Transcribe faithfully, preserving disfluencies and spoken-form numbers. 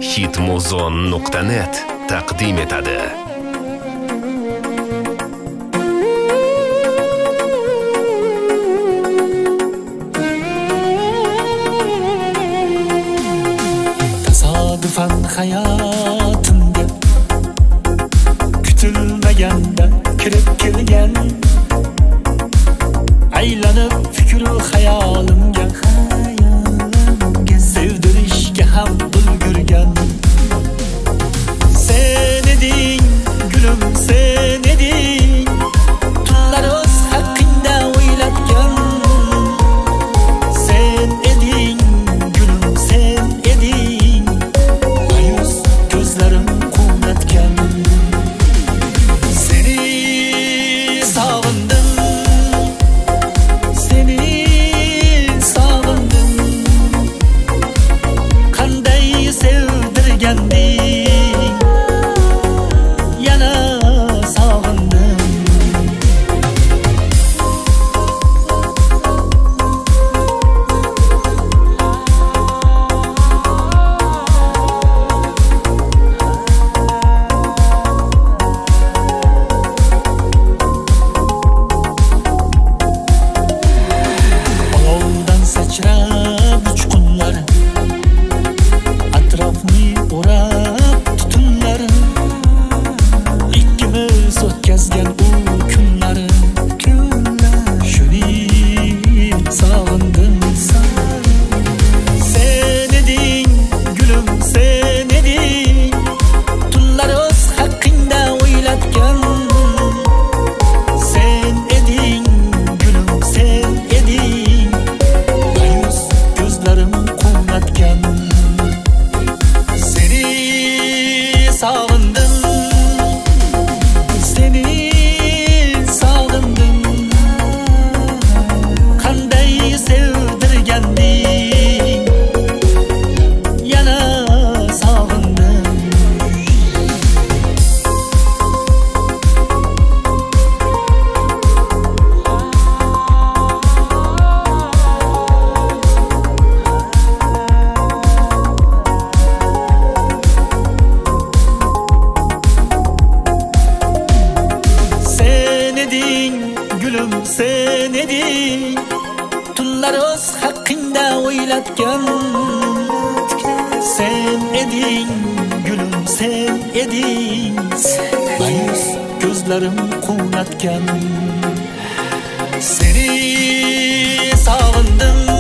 hitmuzon nuqta net taqdim etadi. Tasodifan hayotimga kutilmaganda kirib kelgan, aylanib fikru hayolimga sevdirishga ham ulgurgan. Sen eding gulum, sen eding tunlar o'z haqingda o'ylatgan. Sen eding gulum, sen eding ma'yus ko'zlarim quvnatgan. Seni sog'indim, seni sog'indim, qanday sevdirganding, yana sog'indim. Olovdan sachrab uchqunlar, atrofni o'rab tutunlar, ikkimiz o'tkazgan u kunlar, shuni sog'indim. Sen eding gulum, sen eding tunlar o'z haqingda o'ylatgan. Sen eding gulum, sen eding ma'yus ko'zlarim quvnatgan. Seni sog'indim, seni sog'indim, qanday sevdirganding, yana sog'indim. Sen eding gulum, sen eding tunlar o'z haqingda o'ylatgan. Sen eding gulum, sen eding ma'yus ko'zlarim quvnatgan. Seni sog'indim,